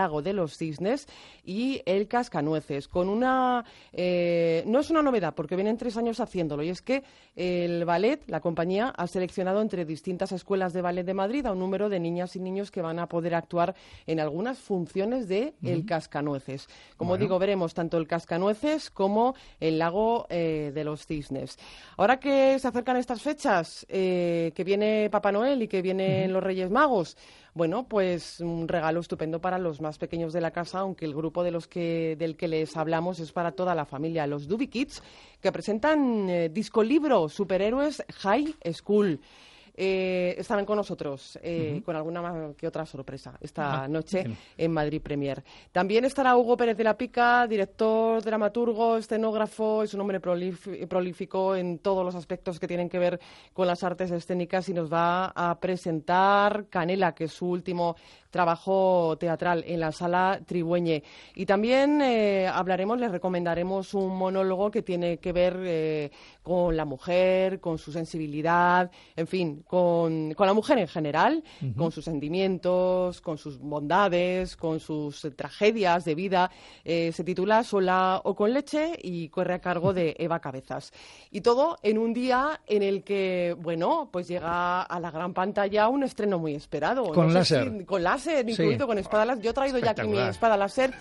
los Cisnes y El Cascanueces, con una... no es una novedad, porque vienen 3 años haciéndolo, y es que el ballet, la compañía, ha seleccionado entre distintas escuelas de ballet de Madrid a un número de niñas y niños que van a poder actuar en algunas funciones de El Cascanueces. Como digo, veremos tanto El Cascanueces como El Lago de los Cisnes. Ahora que se acercan estas fechas, que viene Papá Noel y que vienen los Reyes Magos, bueno, pues un regalo estupendo para los más pequeños de la casa, aunque el grupo del que les hablamos es para toda la familia, los Doobie Kids, que presentan discolibro Superhéroes High School. Estarán con nosotros con alguna que otra sorpresa esta noche en Madrid Premier. También estará Hugo Pérez de la Pica, director, dramaturgo, escenógrafo, es un hombre prolífico en todos los aspectos que tienen que ver con las artes escénicas, y nos va a presentar Canela, que es su último trabajo teatral en la Sala Trigüeñe. Y también les recomendaremos un monólogo que tiene que ver con la mujer, con su sensibilidad, en fin, con la mujer en general, con sus sentimientos, con sus bondades, con sus tragedias de vida. Se titula Sola o con leche y corre a cargo de Eva Cabezas. Y todo en un día en el que, bueno, pues llega a la gran pantalla un estreno muy esperado. Con láser. Con láser, incluido con espada láser. Yo he traído ya aquí mi espada láser.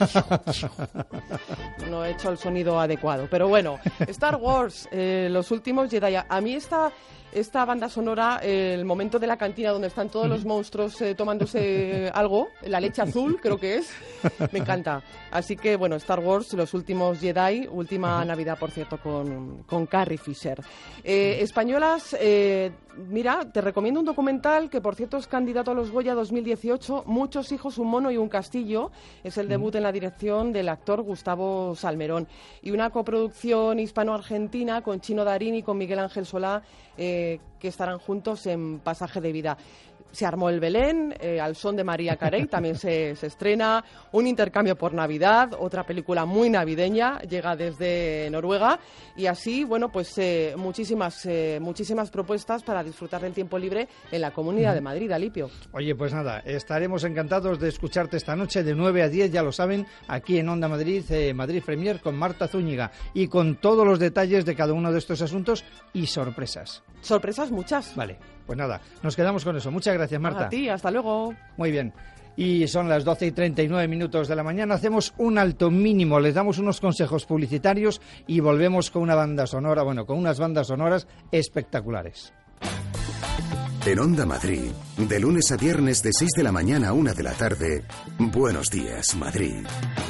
No he hecho el sonido adecuado. Pero bueno, Star Wars, los últimos Jedi. A mí esta banda sonora, el momento de la cantina donde están todos los monstruos tomándose algo, la leche azul creo que es, me encanta. Así que bueno, Star Wars, los últimos Jedi, última Navidad por cierto con Carrie Fisher. Españolas, mira, te recomiendo un documental que por cierto es candidato a los Goya 2018, Muchos hijos, un mono y un castillo. Es el debut en la dirección del actor Gustavo Salmerón, y una coproducción hispano-argentina con Chino Darín y con Miguel Ángel Solá, que estarán juntos en Pasaje de Vida. Se armó el Belén, al son de María Carey, también se estrena Un intercambio por Navidad, otra película muy navideña, llega desde Noruega, y así, bueno, pues muchísimas propuestas para disfrutar del tiempo libre en la Comunidad de Madrid, Alipio. Oye, pues nada, estaremos encantados de escucharte esta noche de 9 a 10, ya lo saben, aquí en Onda Madrid, Madrid Premier, con Marta Zúñiga, y con todos los detalles de cada uno de estos asuntos y sorpresas. Sorpresas muchas. Vale. Pues nada, nos quedamos con eso. Muchas gracias, Marta. A ti, hasta luego. Muy bien. Y son las 12:39 de la mañana. Hacemos un alto mínimo, les damos unos consejos publicitarios y volvemos con una banda sonora, con unas bandas sonoras espectaculares. En Onda Madrid, de lunes a viernes de 6 de la mañana a 1 de la tarde, Buenos Días, Madrid.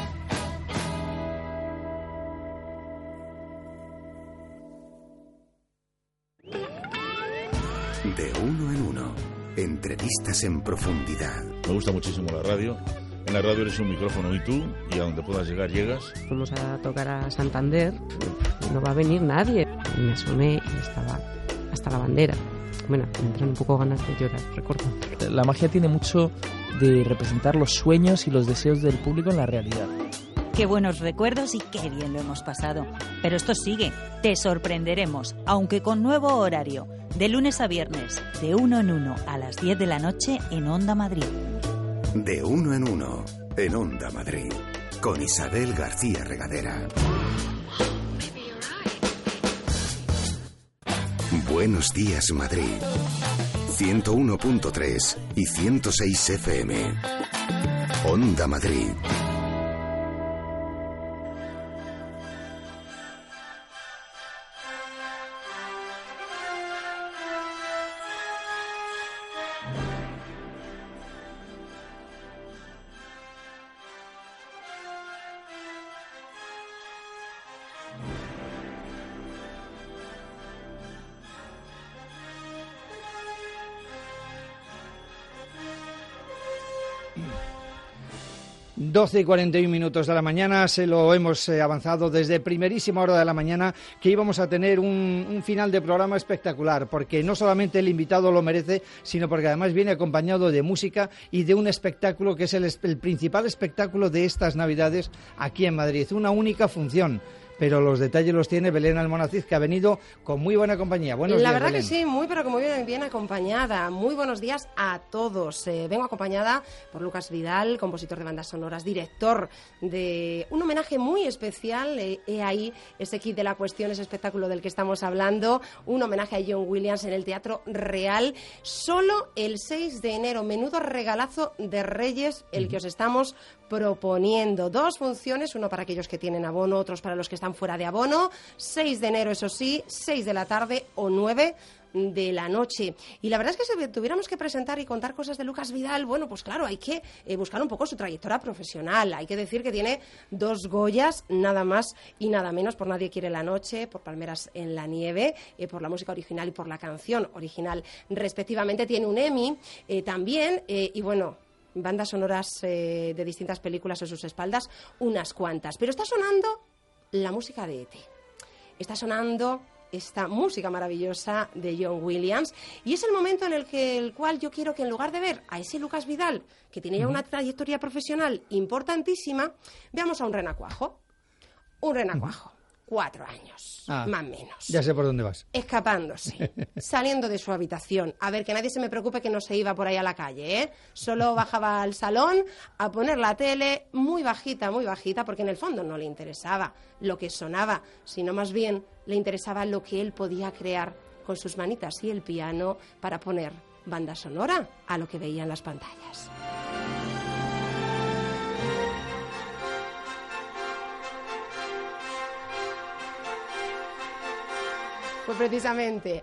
De uno en uno. Entrevistas en profundidad. Me gusta muchísimo la radio. En la radio eres un micrófono y tú, y a donde puedas llegar, llegas. Fuimos a tocar a Santander. No va a venir nadie. Me asomé y estaba hasta la bandera. Bueno, me entran un poco ganas de llorar, recuerdo. La magia tiene mucho de representar los sueños y los deseos del público en la realidad. Qué buenos recuerdos y qué bien lo hemos pasado. Pero esto sigue. Te sorprenderemos, aunque con nuevo horario. De lunes a viernes, de uno en uno a las 10 de la noche en Onda Madrid. De uno en uno en Onda Madrid. Con Isabel García Regadera. Buenos días, Madrid. 101.3 y 106 FM. Onda Madrid. Doce y 41 de la mañana, se lo hemos avanzado desde primerísima hora de la mañana, que íbamos a tener un final de programa espectacular, porque no solamente el invitado lo merece, sino porque además viene acompañado de música y de un espectáculo que es el principal espectáculo de estas Navidades aquí en Madrid, una única función. pero los detalles los tiene Belén Almonacid, que ha venido con muy buena compañía. Buenos días, La verdad Belén. que sí, pero como bien acompañada. Muy buenos días a todos. Vengo acompañada por Lucas Vidal, compositor de bandas sonoras, director de un homenaje muy especial. He ahí ese kit de la cuestión, ese espectáculo del que estamos hablando. Un homenaje a John Williams en el Teatro Real. Solo el 6 de enero. Menudo regalazo de Reyes el que os estamos proponiendo. 2 funciones, uno para aquellos que tienen abono, otros para los que están fuera de abono. 6 de enero, eso sí, 6 de la tarde o 9 de la noche. Y la verdad es que si tuviéramos que presentar y contar cosas de Lucas Vidal, bueno, pues claro, hay que buscar un poco su trayectoria profesional. Hay que decir que tiene 2 Goyas, nada más y nada menos, por Nadie quiere la noche, por Palmeras en la nieve, por la música original y por la canción original, respectivamente. Tiene un Emmy también, y bueno, bandas sonoras de distintas películas a sus espaldas, unas cuantas. Pero está sonando la música de E.T. Está sonando esta música maravillosa de John Williams, y es el momento en el cual yo quiero que, en lugar de ver a ese Lucas Vidal, que tiene ya una trayectoria profesional importantísima, veamos a un renacuajo. Un renacuajo. 4 años, más o menos. Ya sé por dónde vas. Escapándose, saliendo de su habitación. A ver, que nadie se me preocupe que no se iba por ahí a la calle, ¿eh? Solo bajaba al salón a poner la tele muy bajita, porque en el fondo no le interesaba lo que sonaba, sino más bien le interesaba lo que él podía crear con sus manitas y el piano para poner banda sonora a lo que veía en las pantallas. Pues precisamente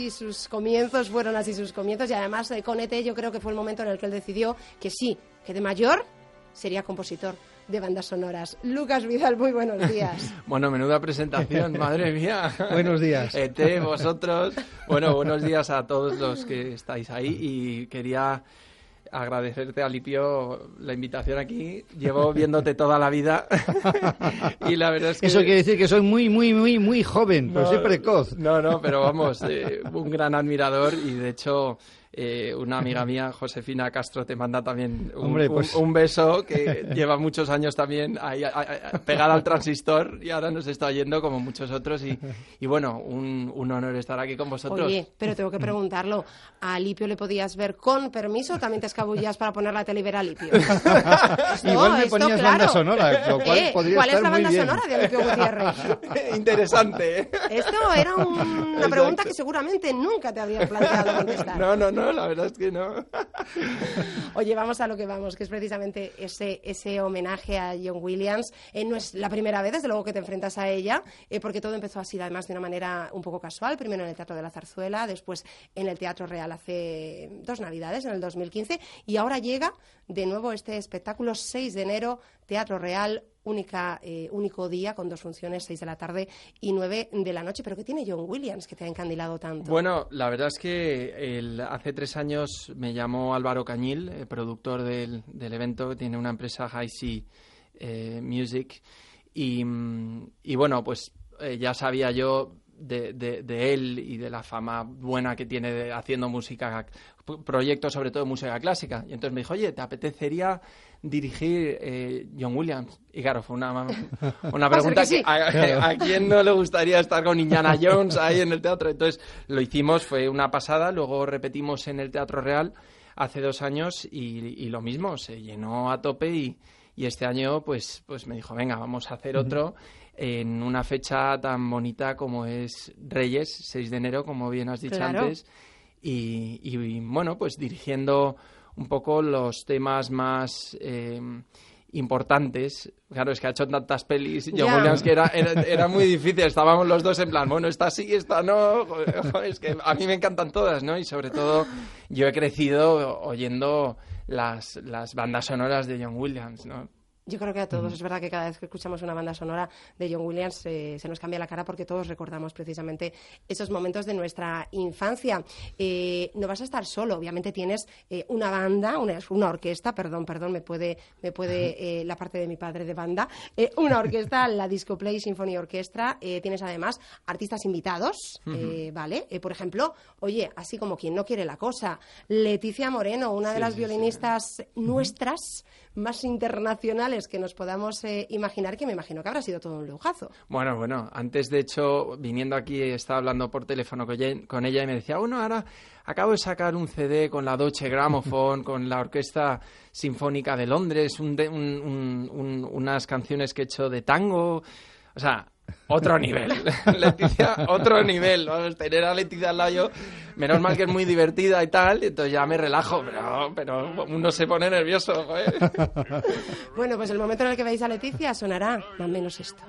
fueron así sus comienzos, y además con E.T. yo creo que fue el momento en el que él decidió que sí, que de mayor sería compositor de bandas sonoras. Lucas Vidal, muy buenos días. Bueno, menuda presentación, madre mía. Buenos días. E.T., vosotros. Bueno, buenos días a todos los que estáis ahí, y quería agradecerte, Alipio, la invitación aquí. Llevo viéndote toda la vida y la verdad es que... Eso quiere decir que soy muy joven, pero soy precoz. No, pero vamos, un gran admirador, y de hecho... una amiga mía, Josefina Castro, te manda también un beso, que lleva muchos años también ahí, pegada al transistor, y ahora nos está oyendo como muchos otros, y bueno, un honor estar aquí con vosotros. Oye, pero tengo que preguntarlo, ¿a Alipio le podías ver con permiso o también te escabullías para poner la tele y ver a Alipio? Igual me ponías banda sonora, lo cual podría ¿cuál estar es la banda muy bien. sonora de Alipio Gutiérrez? Interesante. Esto era una pregunta que seguramente nunca te habías planteado contestar. No, la verdad es que no. Oye, vamos a lo que vamos, que es precisamente ese homenaje a John Williams. No es la primera vez, desde luego, que te enfrentas a ella, porque todo empezó así, además, de una manera un poco casual. Primero en el Teatro de la Zarzuela, después en el Teatro Real hace 2 Navidades, en el 2015, y ahora llega de nuevo este espectáculo, 6 de enero, Teatro Real, único día, con 2 funciones, 6 de la tarde y 9 de la noche. ¿Pero qué tiene John Williams que te ha encandilado tanto? Bueno, la verdad es que hace 3 años me llamó Álvaro Cañil, productor del evento, que tiene una empresa High Sea Music, y bueno, pues ya sabía yo de él y de la fama buena que tiene haciendo música, proyectos sobre todo de música clásica, y entonces me dijo, oye, ¿te apetecería dirigir John Williams? Y claro, fue una pregunta que a quién no le gustaría estar con Indiana Jones ahí en el teatro. Entonces lo hicimos, fue una pasada, luego repetimos en el Teatro Real hace 2 años, y lo mismo, se llenó a tope, y este año pues me dijo, venga, vamos a hacer otro en una fecha tan bonita como es Reyes, 6 de enero, como bien has dicho antes, y bueno, pues dirigiendo un poco los temas más importantes. Claro, es que ha hecho tantas pelis John Williams que era muy difícil. Estábamos los dos en plan, bueno, esta sí, esta no. Joder, es que a mí me encantan todas, ¿no? Y sobre todo yo he crecido oyendo las bandas sonoras de John Williams, ¿no? Yo creo que a todos, es verdad que cada vez que escuchamos una banda sonora de John Williams se nos cambia la cara, porque todos recordamos precisamente esos momentos de nuestra infancia. No vas a estar solo, obviamente tienes una banda, una orquesta, perdón, me puede la parte de mi padre de banda, una orquesta, la Disco Play Symphony Orchestra. Tienes además artistas invitados, ¿vale? Por ejemplo, oye, así como quien no quiere la cosa, Leticia Moreno, una de las violinistas nuestras más internacionales especiales que nos podamos imaginar, que me imagino que habrá sido todo un lujazo. Bueno, antes de hecho, viniendo aquí, estaba hablando por teléfono con ella y me decía, bueno, ahora acabo de sacar un CD con la Deutsche Grammophon, con la Orquesta Sinfónica de Londres, unas canciones que he hecho de tango, o sea, otro nivel. Leticia, otro nivel. Vamos, tener a Leticia al lado yo, menos mal que es muy divertida y tal, entonces ya me relajo, pero uno se pone nervioso, joder. Bueno, pues el momento en el que veáis a Leticia sonará más o menos esto.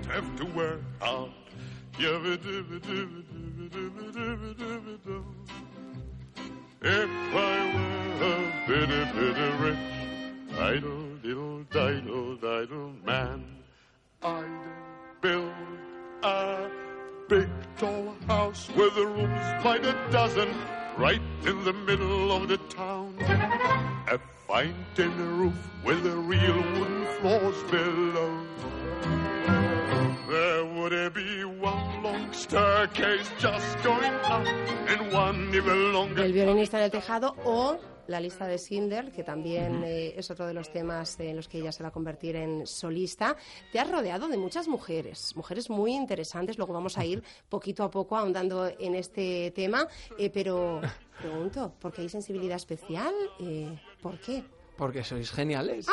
If I were a bitty rich, diddle man, I'd build a big tall house with the rooms by the dozen, right in the middle of the town. A fine tin roof with the real wooden floors below. There would be one long staircase just going up and one even longer. El violinista en el tejado o la lista de Schindler, que también es otro de los temas en los que ella se va a convertir en solista. Te has rodeado de muchas mujeres muy interesantes. Luego vamos a ir poquito a poco ahondando en este tema, pero pregunto, ¿por qué hay sensibilidad especial? ¿Por qué? Porque sois geniales.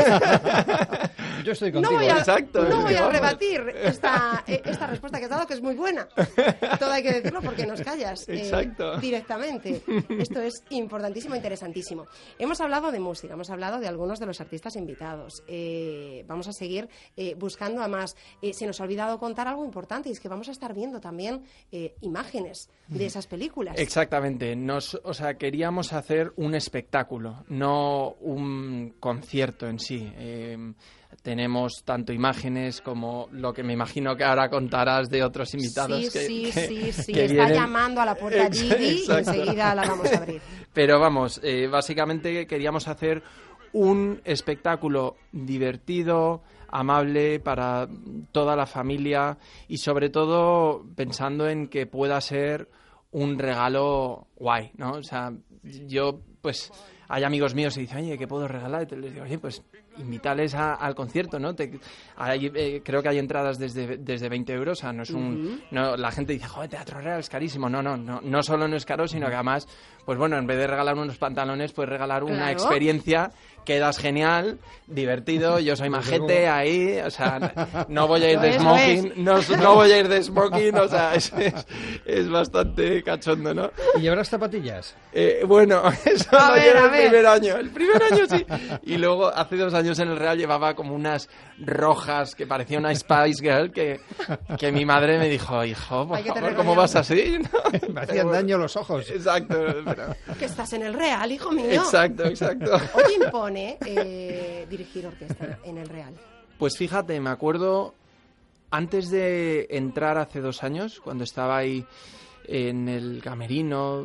Yo estoy contigo. No voy a rebatir esta respuesta que has dado, que es muy buena. Todo hay que decirlo porque nos callas directamente. Esto es importantísimo, interesantísimo. Hemos hablado de música, hemos hablado de algunos de los artistas invitados. Vamos a seguir buscando a más. Se nos ha olvidado contar algo importante, y es que vamos a estar viendo también imágenes de esas películas. Exactamente. Queríamos hacer un espectáculo, no un concierto en sí. Tenemos tanto imágenes como lo que me imagino que ahora contarás de otros invitados sí. que Está vienen. Llamando a la puerta Gigi y enseguida la vamos a abrir. Pero vamos, básicamente queríamos hacer un espectáculo divertido, amable para toda la familia y sobre todo pensando en que pueda ser un regalo guay, ¿no? O sea, yo pues hay amigos míos que dicen, oye, ¿qué puedo regalar? Y les digo, oye, pues invítales al concierto, ¿no? Creo que hay entradas desde 20 euros, o sea, no es no, la gente dice, joder, Teatro Real es carísimo. No solo no es caro, sino que además, pues bueno, en vez de regalar unos pantalones, pues regalar una experiencia, quedas genial, divertido, yo soy majete ahí, o sea, no voy a ir de smoking, no voy a ir de smoking, o sea, es bastante cachondo, ¿no? ¿Y llevarás zapatillas? Bueno, eso lo llevo el primer año sí, y luego hace 2 años en el Real llevaba como unas rojas que parecía una Spice Girl que mi madre me dijo, hijo, por favor, ¿cómo vas así? ¿No? Me hacían daño los ojos. Exacto. Que estás en el Real, hijo mío. Exacto. Oye, impone dirigir orquesta en el Real. Pues fíjate, me acuerdo antes de entrar hace 2 años, cuando estaba ahí en el camerino,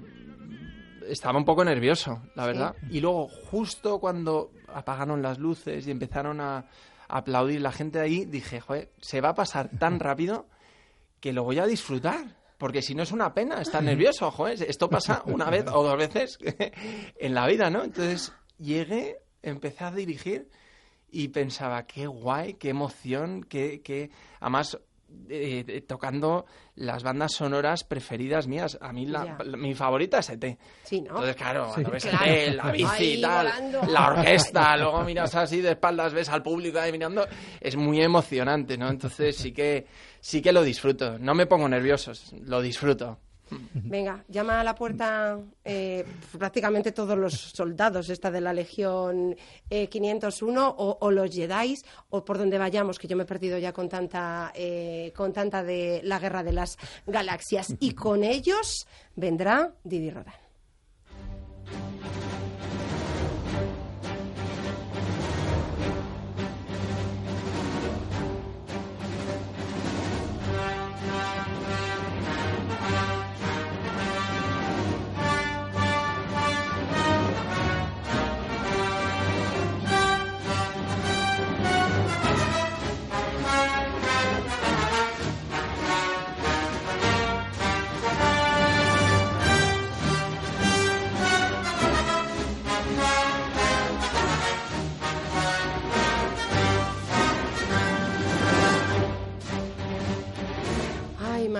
estaba un poco nervioso, la verdad. Y luego, justo cuando apagaron las luces y empezaron a aplaudir la gente ahí, dije, joder, se va a pasar tan rápido que lo voy a disfrutar. Porque si no es una pena estar nervioso, joder. Esto pasa una vez o 2 veces en la vida, ¿no? Entonces llegué, empecé a dirigir y pensaba, qué guay, qué emoción, que además tocando las bandas sonoras preferidas mías. A mí mi favorita es E.T. Sí, ¿no? Entonces, claro, cuando ves E.T., la bici y tal, volando, la orquesta, luego miras así de espaldas, ves al público ahí mirando, es muy emocionante, ¿no? Entonces sí que lo disfruto. No me pongo nervioso, lo disfruto. Venga, llama a la puerta prácticamente todos los soldados de la Legión 501 o los Jedis o por donde vayamos, que yo me he perdido ya con tanta de la Guerra de las Galaxias. Y con ellos vendrá Didi Rodán.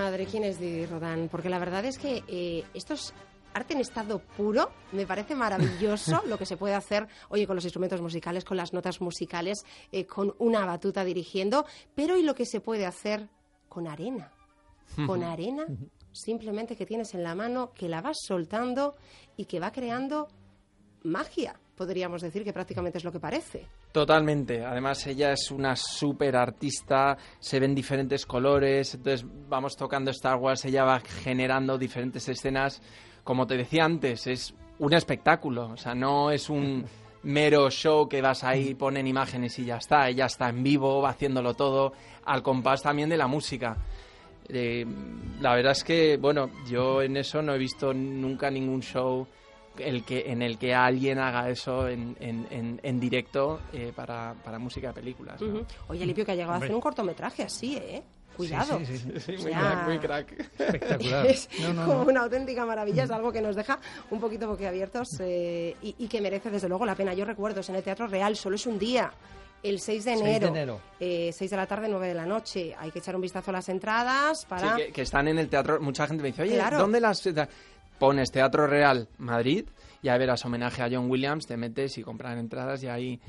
madre, ¿quién es Didi Rodán? Porque la verdad es que esto es arte en estado puro. Me parece maravilloso lo que se puede hacer, oye, con los instrumentos musicales, con las notas musicales, con una batuta dirigiendo, pero ¿y lo que se puede hacer con arena? Con arena simplemente que tienes en la mano, que la vas soltando y que va creando magia, podríamos decir que prácticamente es lo que parece. Totalmente, además ella es una súper artista, se ven diferentes colores, entonces vamos tocando Star Wars, ella va generando diferentes escenas, como te decía antes, es un espectáculo, o sea, no es un mero show que vas ahí, ponen imágenes y ya está, ella está en vivo, va haciéndolo todo, al compás también de la música. La verdad es que, bueno, yo en eso no he visto nunca ningún show en el que alguien haga eso en directo para música de películas, ¿no? Oye, Lipio, que ha llegado a hacer un cortometraje así, Cuidado. Sí, muy crack. Espectacular. Es como una auténtica maravilla, es algo que nos deja un poquito boquiabiertos y que merece desde luego la pena. Yo recuerdo, es en el Teatro Real, solo es un día. El 6 de enero. 6 de la tarde, 9 de la noche. Hay que echar un vistazo a las entradas para... Sí, que están en el teatro. Mucha gente me dice, oye, claro. ¿dónde las...? Pones Teatro Real Madrid, ya verás homenaje a John Williams, te metes y compran entradas y ahí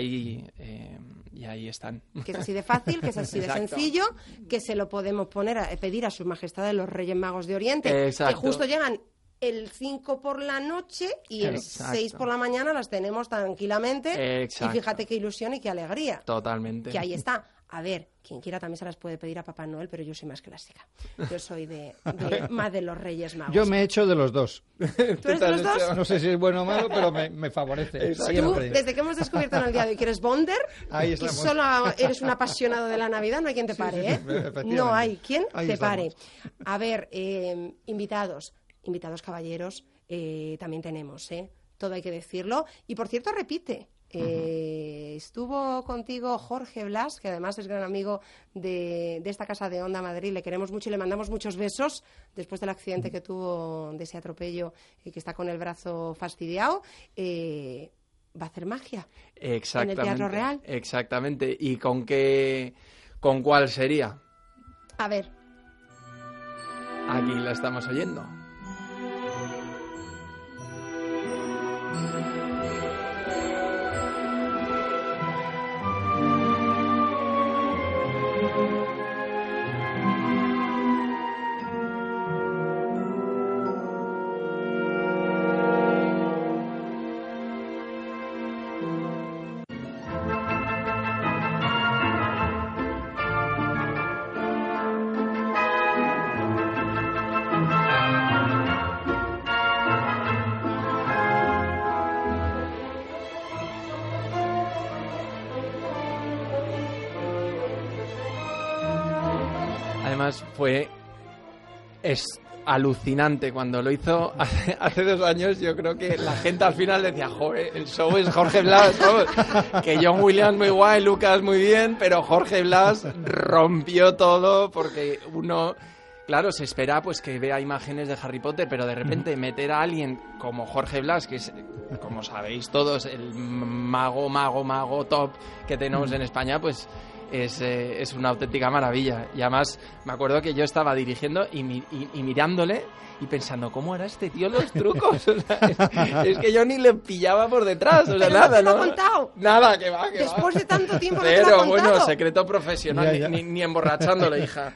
están. Que es así de fácil, que es así de sencillo, que se lo podemos pedir a Sus Majestades los Reyes Magos de Oriente, Exacto. que justo llegan el 5 por la noche y el 6 por la mañana las tenemos tranquilamente. Exacto. Y fíjate qué ilusión y qué alegría. Totalmente. Que ahí está. A ver, quien quiera también se las puede pedir a Papá Noel, pero yo soy más clásica. Yo soy más de los Reyes Magos. Yo me he hecho de los dos. ¿Tú eres de los dos? No sé si es bueno o malo, pero me favorece. Tú, desde que hemos descubierto en el día de hoy que eres Bonder y solo eres un apasionado de la Navidad, no hay quien te pare, No hay quien te pare. A ver, invitados caballeros, también tenemos, todo hay que decirlo. Y por cierto, repite. Estuvo contigo Jorge Blas, que además es gran amigo de esta casa de Onda Madrid. Le queremos mucho y le mandamos muchos besos después del accidente que tuvo, de ese atropello, y que está con el brazo fastidiado. Va a hacer magia en el Teatro Real. Exactamente. ¿Y con cuál sería? A ver. Aquí la estamos oyendo. Además es alucinante cuando lo hizo hace 2 años. Yo creo que la gente al final decía, joder, el show es Jorge Blas, que John Williams muy guay, Lucas muy bien, pero Jorge Blas rompió todo, porque uno, claro, se espera pues que vea imágenes de Harry Potter, pero de repente meter a alguien como Jorge Blas, que es, como sabéis todos, el mago top que tenemos en España, pues es una auténtica maravilla. Y además me acuerdo que yo estaba dirigiendo y mirándole y pensando, ¿cómo era este tío los trucos? O sea, es que yo ni le pillaba por detrás, o sea, nada, ¿no? ¿No te lo ha contado? Nada, que va. Después de tanto tiempo no pero, te lo ha contado. Bueno, secreto profesional, ya. Ni emborrachándole, hija.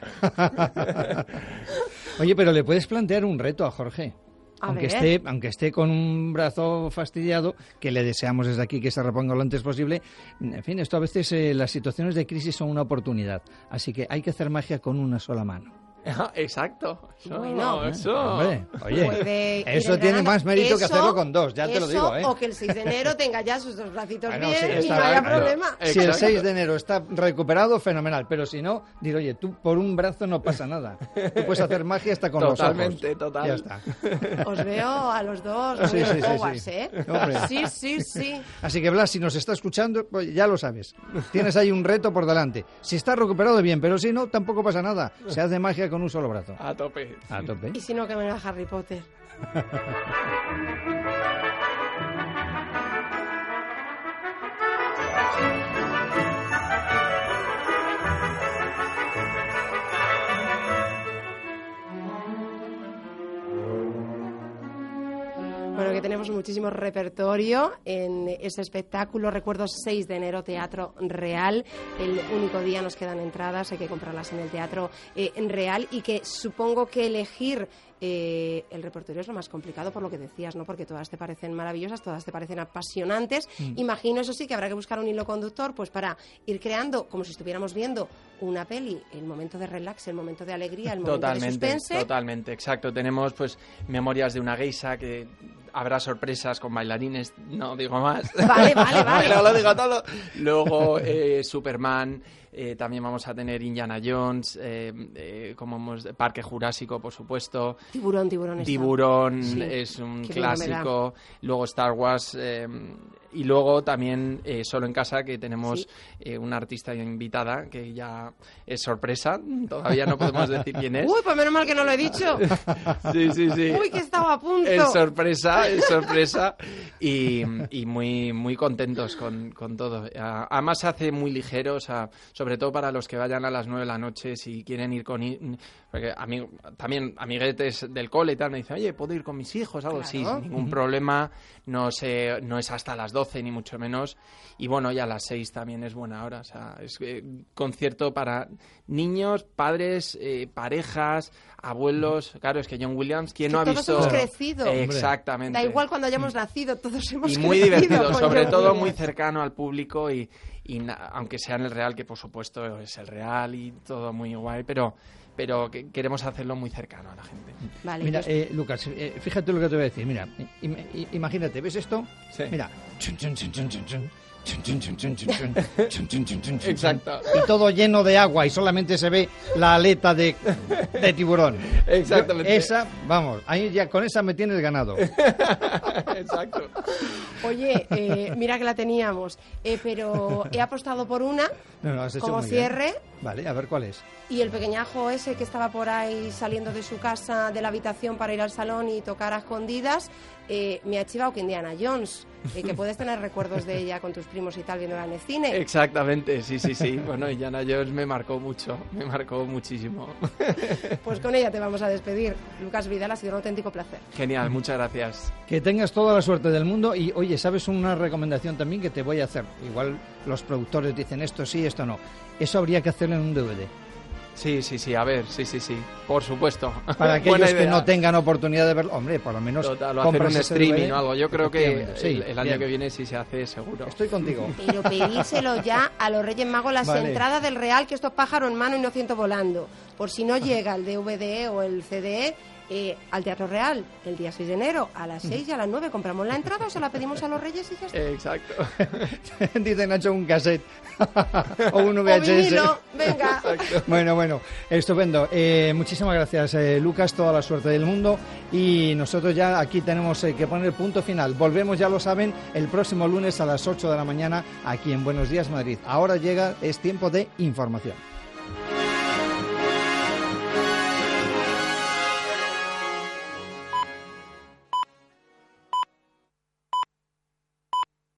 Oye, pero le puedes plantear un reto a Jorge. Aunque esté con un brazo fastidiado, que le deseamos desde aquí que se reponga lo antes posible. En fin, esto a veces las situaciones de crisis son una oportunidad. Así que hay que hacer magia con una sola mano. Exacto. Eso. Hombre, oye, eso tiene más mérito que hacerlo con 2, ya te lo digo. O que el 6 de enero tenga ya sus 2 bracitos bien sí, y no haya problema. Si el 6 de enero está recuperado, fenomenal. Pero si no, digo, oye, tú por un brazo no pasa nada. Tú puedes hacer magia hasta con los ojos. Total. Ya está. Os veo a los dos muy Hogwarts, Sí. Así que, Blas, si nos está escuchando, pues ya lo sabes. Tienes ahí un reto por delante. Si está recuperado, bien, pero si no, tampoco pasa nada. Se hace magia con un solo brazo. A tope. Y si no, que venga Harry Potter. Bueno, que tenemos muchísimo repertorio en ese espectáculo. Recuerdo 6 de enero, Teatro Real. El único día nos quedan entradas, hay que comprarlas en el Teatro Real, y que supongo que elegir el repertorio es lo más complicado, por lo que decías, ¿no? Porque todas te parecen maravillosas, todas te parecen apasionantes. Imagino, eso sí, que habrá que buscar un hilo conductor pues para ir creando, como si estuviéramos viendo una peli, el momento de relax, el momento de alegría, el momento de suspense. Totalmente, exacto. Tenemos pues Memorias de una geisha, que habrá sorpresas con bailarines, no digo más. Vale. No lo digo todo. Luego Superman, también vamos a tener Indiana Jones, Parque Jurásico, por supuesto. Tiburón sí, es un clásico. Luego Star Wars, y luego también Solo en Casa, que tenemos una artista invitada que ya es sorpresa, todavía no podemos decir quién es. Uy, pues menos mal que no lo he dicho. Sí. Uy, que estaba a punto. Es sorpresa y muy contentos con todo. Además se hace muy ligero, o sea, sobre todo para los que vayan a las 9 de la noche, si quieren ir porque también amiguetes del cole y tal me dicen, oye, ¿puedo ir con mis hijos? Algo así, sin ningún problema. No es hasta las 12 ni mucho menos, y bueno, ya a las 6 también es buena hora, o sea, es concierto para niños, padres, parejas, abuelos. Claro, es que John Williams, ¿quién no ha visto? Todos hemos crecido. Exactamente. Da igual cuando hayamos nacido, todos hemos crecido. Y muy divertido, sobre todo muy cercano al público, y aunque sea en el Real, que por supuesto es el Real y todo muy guay, pero que queremos hacerlo muy cercano a la gente. Vale, mira, Lucas, fíjate lo que te voy a decir. Mira, imagínate, ¿ves esto? Sí. Mira. Exacto. Y todo lleno de agua y solamente se ve la aleta de tiburón. Exactamente. Esa, vamos, ahí ya con esa me tienes ganado. Exacto. Oye, mira que la teníamos, pero he apostado por una Has hecho como muy cierre. Bien. Vale, a ver cuál es. Y el pequeñajo ese que estaba por ahí saliendo de su casa, de la habitación para ir al salón y tocar a escondidas, me ha chivado que Indiana Jones, que puedes tener recuerdos de ella con tus primos y tal viéndola en el cine. Exactamente, sí. Bueno, Indiana Jones me marcó muchísimo. Pues con ella te vamos a despedir. Lucas Vidal, ha sido un auténtico placer. Genial, muchas gracias. Que tengas toda la suerte del mundo y, oye, ¿sabes una recomendación también que te voy a hacer? Igual los productores dicen esto sí, esto no. Eso habría que hacerlo en un DVD. Sí, a ver, sí, por supuesto. Para aquellos que no tengan oportunidad de verlo, hombre, por lo menos hacer un streaming o algo. Yo creo que sí, el año que viene sí se hace, seguro. Estoy contigo. Pero pedíselo ya a los Reyes Magos las entradas del Real, que esto es pájaro en mano y no ciento volando. Por si no llega el DVD o el CD, al Teatro Real el día 6 de enero a las 6 y a las 9 compramos la entrada o se la pedimos a los Reyes y ya está. Exacto. Dice Nacho, un cassette o un VHS. O vinilo, venga. Bueno, estupendo. Muchísimas gracias, Lucas, toda la suerte del mundo, y nosotros ya aquí tenemos que poner punto final. Volvemos, ya lo saben, el próximo lunes a las 8 de la mañana aquí en Buenos Días Madrid. Ahora es tiempo de información.